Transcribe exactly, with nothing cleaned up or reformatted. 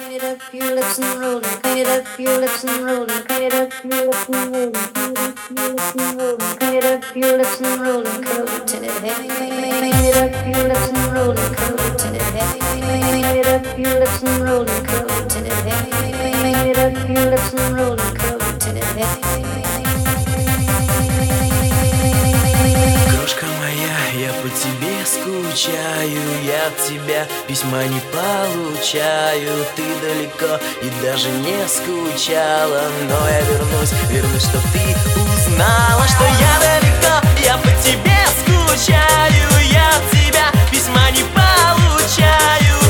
it up your lips and roll it. Bring it up your lips and roll it. Bring it up your lips and roll it. Bring it up your lips and roll it. Curl it till it heavy. Bring it up your lips and roll it. Curl it till it heavy. Bring it up your lips and roll it. Curl it till it heavy. Bring it up your lips and roll it. Curl it till it heavy. Крошка моя, я по тебе скучаю, я от тебя письма не получаю. Ты далеко и даже не скучала, но я вернусь, вернусь, чтоб ты узнала, что я далеко, я по тебе скучаю, я от тебя письма не получаю.